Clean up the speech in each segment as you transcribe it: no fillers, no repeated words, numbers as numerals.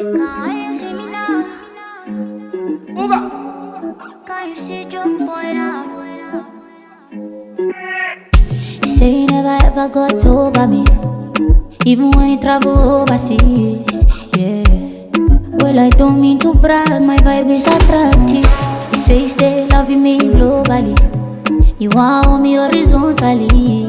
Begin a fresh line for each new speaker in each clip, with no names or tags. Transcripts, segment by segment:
Can you see me now? Can you see your boy now? You say you never ever got over me, even when you travel overseas. Yeah. Well, I don't mean to brag, my vibe is attractive. You say you stay loving me globally, you want me horizontally.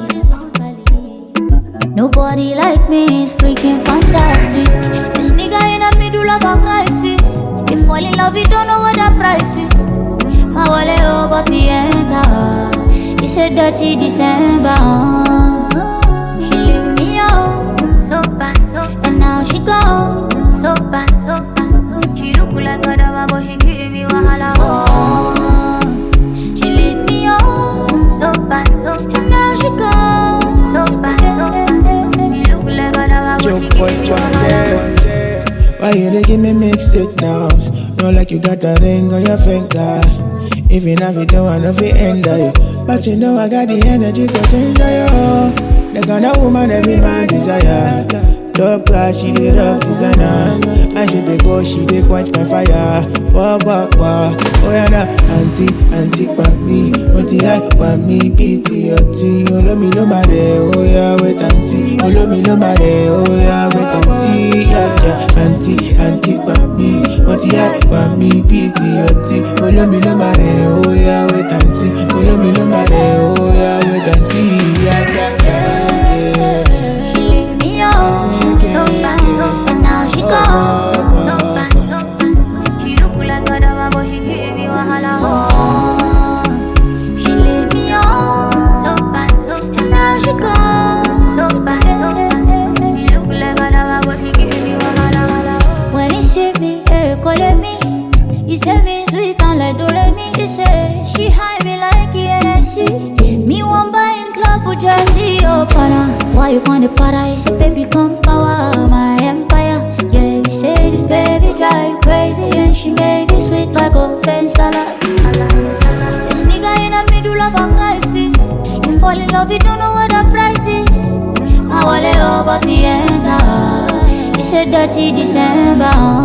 Nobody like me is freaking fantastic. This nigga in the middle of a crisis. You fall in love, you don't know what the price is. My wallet over the enter. It's a dirty December. She leave me out, so bad, and now she gone, so bad, so bad. She look like a dava, but she give me wahala. She leave me out, so bad, and now she gone, so bad, so bad.
Why you dey give me mixed signals? Know like you got that ring on your finger. Even if you don't wanna fit end you, but you know I got the energy to change you. The kind of woman every man desire. Top class, she dey rock designer, and she dey go, she dey quench my fire. Wah wah wah, oh yeah na, auntie pa me, what you like pa me, pity your tea. Olo mi no mare, oh yeah wait and see. Olo mi no mare, oh yeah wait and see. Yeah yeah, auntie pa me, what you like pa me, pity your tea. Olo mi no mare, oh yeah wait and see. Olo mi no mare, oh yeah wait and see. Yeah yeah yeah.
She leave me out. So bad, and now she gone. So bad, so bad. She look like a dava, but she give me wahala. She leave me on. So bad, so bad, and now she gone. So bad, so bad. She look like a dava, but she give me wahala. When he see me, call me. He say me sweet and like Doremi. He say she high me like ENSC. Me one buy in club for Jersey, oh para. Why you gonna para? He say baby come power my empire. Yeah, you say this baby drive you crazy, and she made me sweet like a fence salad. This nigga in the middle of a crisis. You fall in love, you don't know what the price is. My wallet over the enter. It's a dirty December.